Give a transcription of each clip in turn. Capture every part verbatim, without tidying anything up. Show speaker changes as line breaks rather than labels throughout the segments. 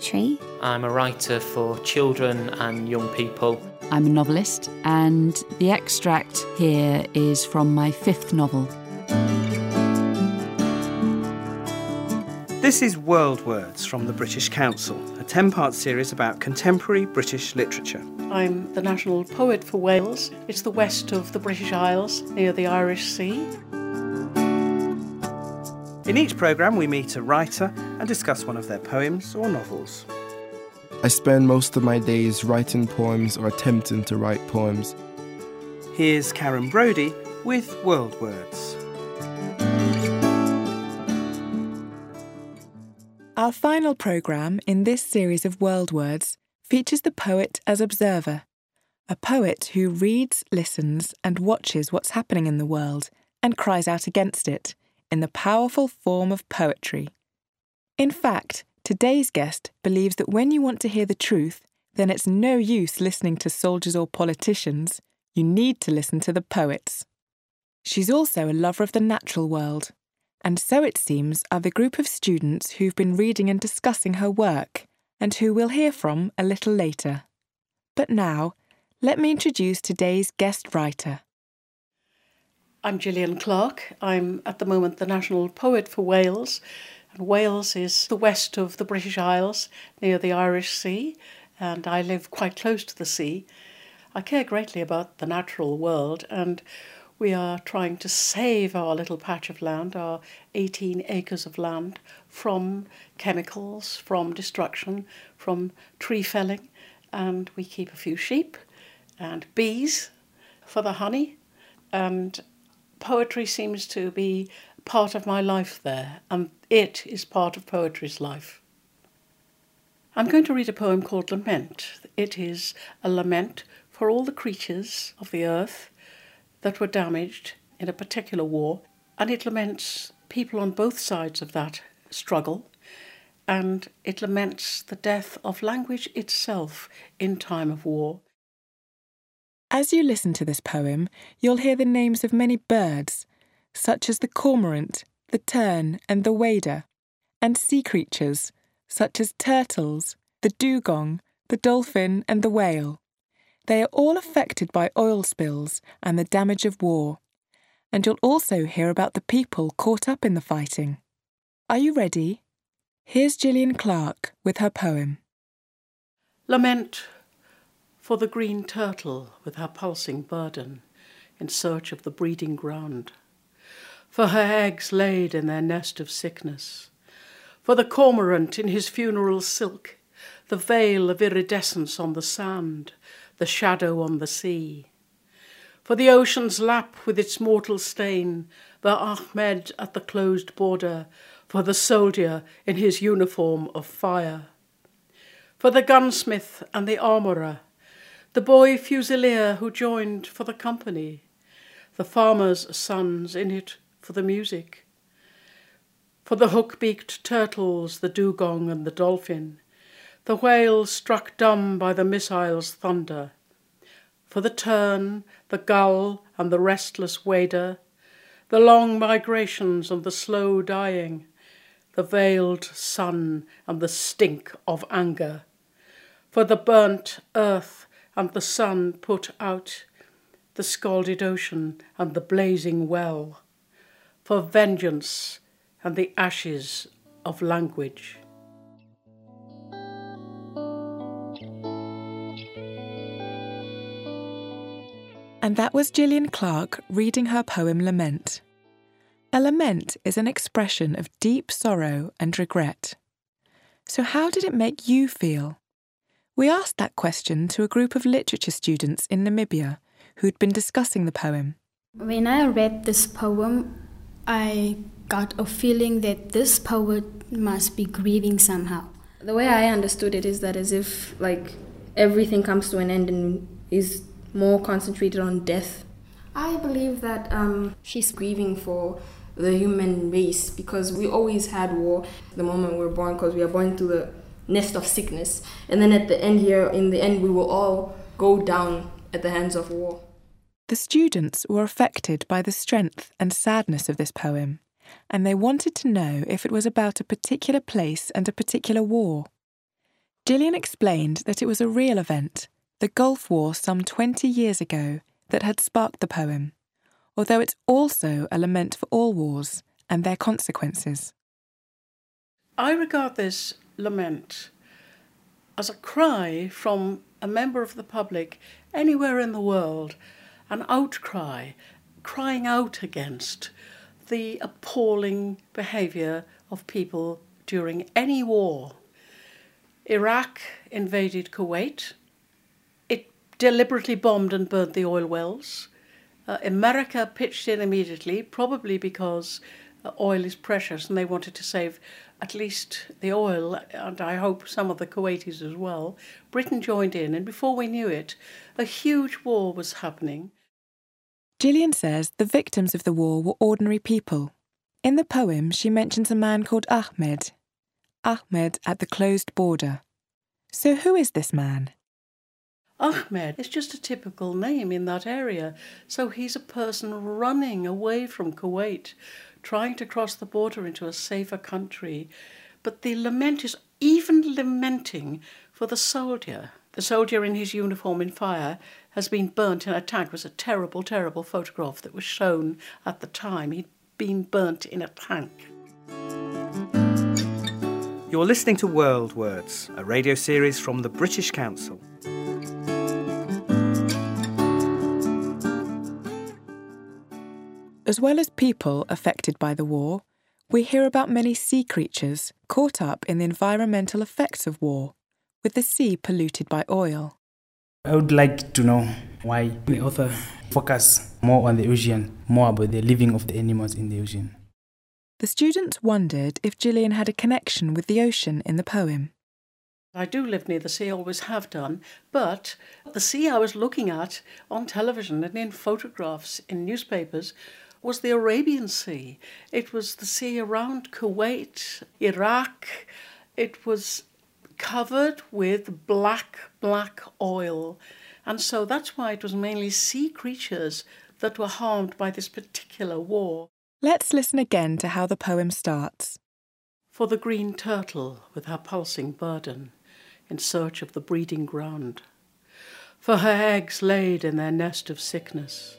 poetry.
I'm a writer for children and young people.
I'm a novelist, and the extract here is from my fifth novel.
This is World Words from the British Council, a ten-part series about contemporary British literature.
I'm the national poet for Wales. It's the west of the British Isles, near the Irish Sea.
In each programme, we meet a writer and discuss one of their poems or novels.
I spend most of my days writing poems or attempting to write poems.
Here's Karen Brodie with World Words.
Our final programme in this series of World Words features the poet as observer, a poet who reads, listens and watches what's happening in the world and cries out against it in the powerful form of poetry. In fact, today's guest believes that when you want to hear the truth, then it's no use listening to soldiers or politicians. You need to listen to the poets. She's also a lover of the natural world, and so it seems are the group of students who've been reading and discussing her work, and who we'll hear from a little later. But now, let me introduce today's guest writer.
I'm Gillian Clark. I'm at the moment the national poet for Wales. And Wales is the west of the British Isles, near the Irish Sea, and I live quite close to the sea. I care greatly about the natural world, and we are trying to save our little patch of land, our eighteen acres of land, from chemicals, from destruction, from tree felling. And we keep a few sheep and bees for the honey. And poetry seems to be part of my life there, and it is part of poetry's life. I'm going to read a poem called Lament. It is a lament for all the creatures of the earth that were damaged in a particular war, and it laments people on both sides of that struggle, and it laments the death of language itself in time of war.
As you listen to this poem, you'll hear the names of many birds, such as the cormorant, the tern and the wader, and sea creatures, such as turtles, the dugong, the dolphin and the whale. They are all affected by oil spills and the damage of war, and you'll also hear about the people caught up in the fighting. Are you ready? Here's Gillian Clark with her poem.
Lament for the green turtle with her pulsing burden in search of the breeding ground, for her eggs laid in their nest of sickness, for the cormorant in his funeral silk, the veil of iridescence on the sand, the shadow on the sea, for the ocean's lap with its mortal stain, the Ahmed at the closed border, for the soldier in his uniform of fire, for the gunsmith and the armourer, the boy fusilier who joined for the company, the farmer's sons in it for the music, for the hook-beaked turtles, the dugong and the dolphin, the whale struck dumb by the missile's thunder, for the tern, the gull and the restless wader, the long migrations and the slow dying, the veiled sun and the stink of anger, for the burnt earth and the sun put out, the scalded ocean and the blazing well, for vengeance and the ashes of language.
And that was Gillian Clark reading her poem Lament. A lament is an expression of deep sorrow and regret. So how did it make you feel? We asked that question to a group of literature students in Namibia who'd been discussing the poem.
When I read this poem, I got a feeling that this poet must be grieving somehow.
The way I understood it is that as if like everything comes to an end and is more concentrated on death. I believe that um, she's grieving for the human race because we always had war the moment we were born because we are born to the nest of sickness. And then at the end here, in the end, we will all go down at the hands of war.
The students were affected by the strength and sadness of this poem, and they wanted to know if it was about a particular place and a particular war. Gillian explained that it was a real event, the Gulf War some twenty years ago, that had sparked the poem, although it's also a lament for all wars and their consequences.
I regard this lament as a cry from a member of the public anywhere in the world, an outcry, crying out against the appalling behaviour of people during any war. Iraq invaded Kuwait. It deliberately bombed and burnt the oil wells. Uh, America pitched in immediately, probably because uh, oil is precious and they wanted to save at least the oil, and I hope some of the Kuwaitis as well. Britain joined in, and before we knew it, a huge war was happening.
Gillian says the victims of the war were ordinary people. In the poem, she mentions a man called Ahmed. Ahmed at the closed border. So who is this man?
Ahmed is just a typical name in that area. So he's a person running away from Kuwait, trying to cross the border into a safer country. But the lament is even lamenting for the soldier. The soldier in his uniform in fire has been burnt in a tank. It was a terrible, terrible photograph that was shown at the time. He'd been burnt in a tank.
You're listening to World Words, a radio series from the British Council.
As well as people affected by the war, we hear about many sea creatures caught up in the environmental effects of war, with the sea polluted by oil.
I would like to know why the author focus more on the ocean, more about the living of the animals in the ocean.
The students wondered if Gillian had a connection with the ocean in the poem.
I do live near the sea, always have done, but the sea I was looking at on television and in photographs in newspapers was the Arabian Sea. It was the sea around Kuwait, Iraq. It was covered with black, black oil. And so that's why it was mainly sea creatures that were harmed by this particular war.
Let's listen again to how the poem starts.
For the green turtle with her pulsing burden, in search of the breeding ground. For her eggs laid in their nest of sickness.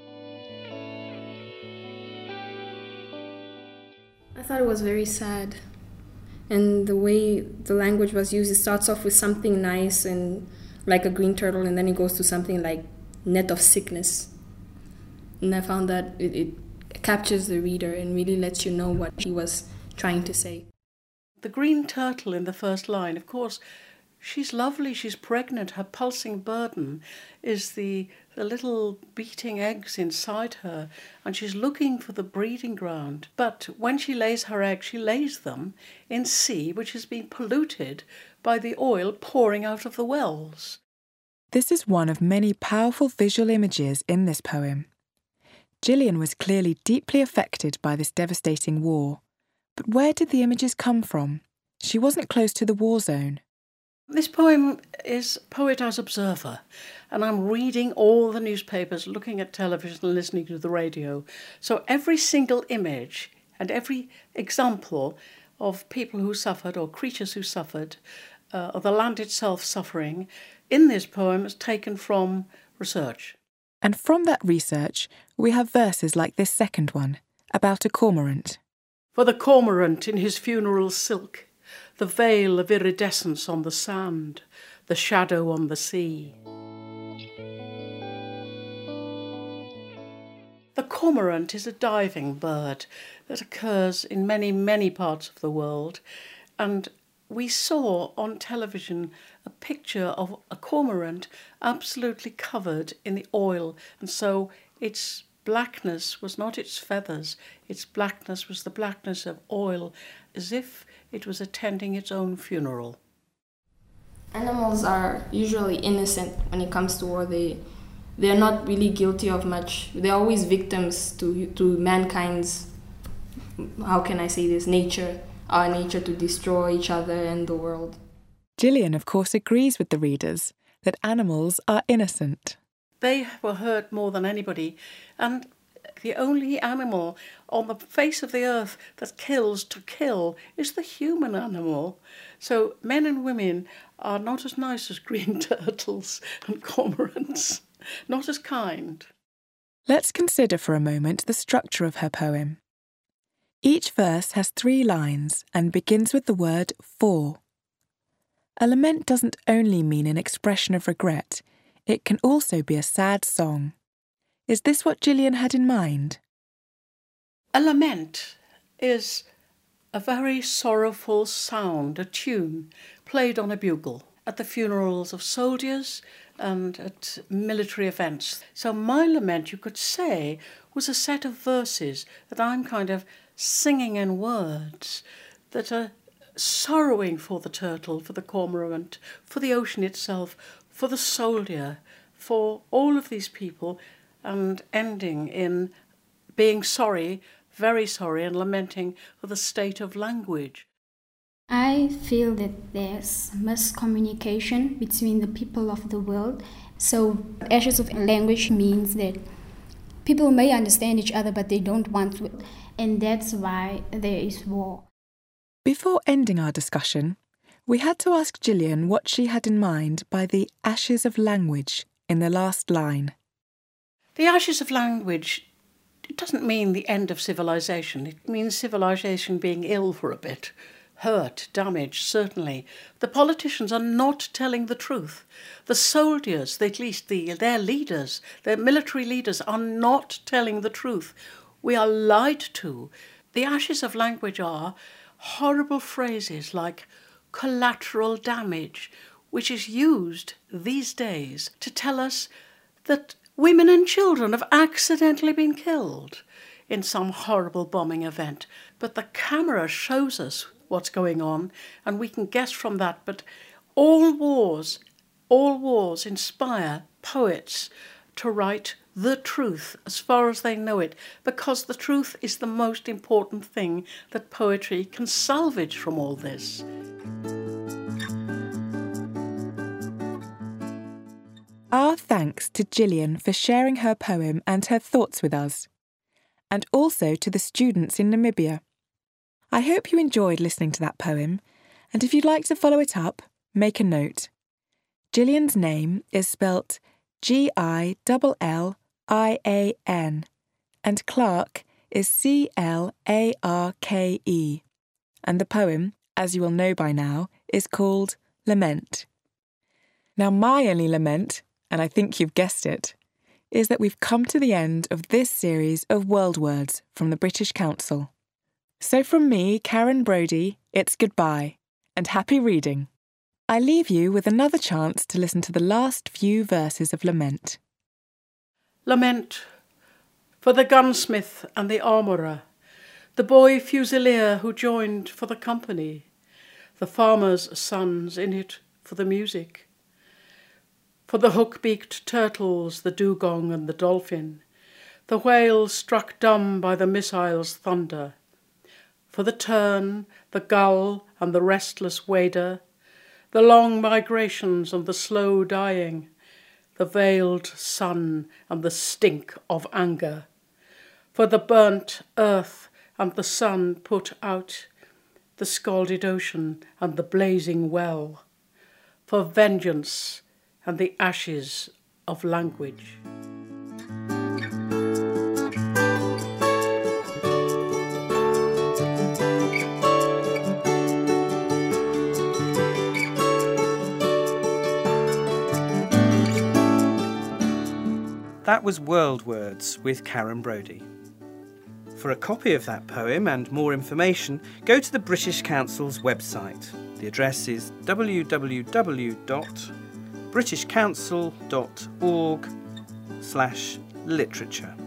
I thought it was very sad. And the way the language was used, it starts off with something nice and like a green turtle, and then it goes to something like net of sickness. And I found that it, it captures the reader and really lets you know what she was trying to say.
The green turtle in the first line, of course, she's lovely, she's pregnant, her pulsing burden is the, the little beating eggs inside her, and she's looking for the breeding ground. But when she lays her eggs, she lays them in sea, which has been polluted by the oil pouring out of the wells.
This is one of many powerful visual images in this poem. Gillian was clearly deeply affected by this devastating war. But where did the images come from? She wasn't close to the war zone.
This poem is Poet as Observer, and I'm reading all the newspapers, looking at television and listening to the radio. So every single image and every example of people who suffered or creatures who suffered, uh, or the land itself suffering, in this poem is taken from research.
And from that research, we have verses like this second one, about a cormorant.
For the cormorant in his funeral silk, the veil of iridescence on the sand, the shadow on the sea. The cormorant is a diving bird that occurs in many, many parts of the world, and we saw on television a picture of a cormorant absolutely covered in the oil, and so its blackness was not its feathers, its blackness was the blackness of oil, as if it was attending its own funeral.
Animals are usually innocent when it comes to war. They, they're not really guilty of much. They're always victims to, to mankind's, how can I say this, nature, our nature to destroy each other and the world.
Gillian, of course, agrees with the readers that animals are innocent.
They were hurt more than anybody, and the only animal on the face of the earth that kills to kill is the human animal. So men and women are not as nice as green turtles and cormorants, not as kind.
Let's consider for a moment the structure of her poem. Each verse has three lines and begins with the word for. A lament doesn't only mean an expression of regret, it can also be a sad song. Is this what Gillian had in mind?
A lament is a very sorrowful sound, a tune, played on a bugle at the funerals of soldiers and at military events. So my lament, you could say, was a set of verses that I'm kind of singing in words that are sorrowing for the turtle, for the cormorant, for the ocean itself, for the soldier, for all of these people, and ending in being sorry, very sorry, and lamenting for the state of language.
I feel that there's miscommunication between the people of the world. So ashes of language means that people may understand each other, but they don't want to. And that's why there is war.
Before ending our discussion, we had to ask Gillian what she had in mind by the ashes of language in the last line.
The ashes of language, it doesn't mean the end of civilization. It means civilization being ill for a bit. Hurt, damaged, certainly. The politicians are not telling the truth. The soldiers, at least the, their leaders, their military leaders, are not telling the truth. We are lied to. The ashes of language are horrible phrases like collateral damage, which is used these days to tell us that women and children have accidentally been killed in some horrible bombing event. But the camera shows us what's going on, and we can guess from that. But all wars, all wars inspire poets to write the truth as far as they know it, because the truth is the most important thing that poetry can salvage from all this.
Our thanks to Gillian for sharing her poem and her thoughts with us, and also to the students in Namibia. I hope you enjoyed listening to that poem, and if you'd like to follow it up, make a note. Gillian's name is spelt G I L L I A N, and Clarke is C L A R K E, and the poem, as you will know by now, is called Lament. Now my only lament, and I think you've guessed it, is that we've come to the end of this series of World Words from the British Council. So from me, Karen Brodie, it's goodbye, and happy reading. I leave you with another chance to listen to the last few verses of Lament.
Lament for the gunsmith and the armourer, the boy fusilier who joined for the company, the farmers' sons in it for the music, for the hook-beaked turtles, the dugong and the dolphin, the whale struck dumb by the missile's thunder, for the tern, the gull and the restless wader, the long migrations and the slow dying, the veiled sun and the stink of anger, for the burnt earth and the sun put out, the scalded ocean and the blazing well, for vengeance and the ashes of language.
That was World Words with Karen Brodie. For a copy of that poem and more information, go to the British Council's website. The address is w w w dot british council dot org slash literature.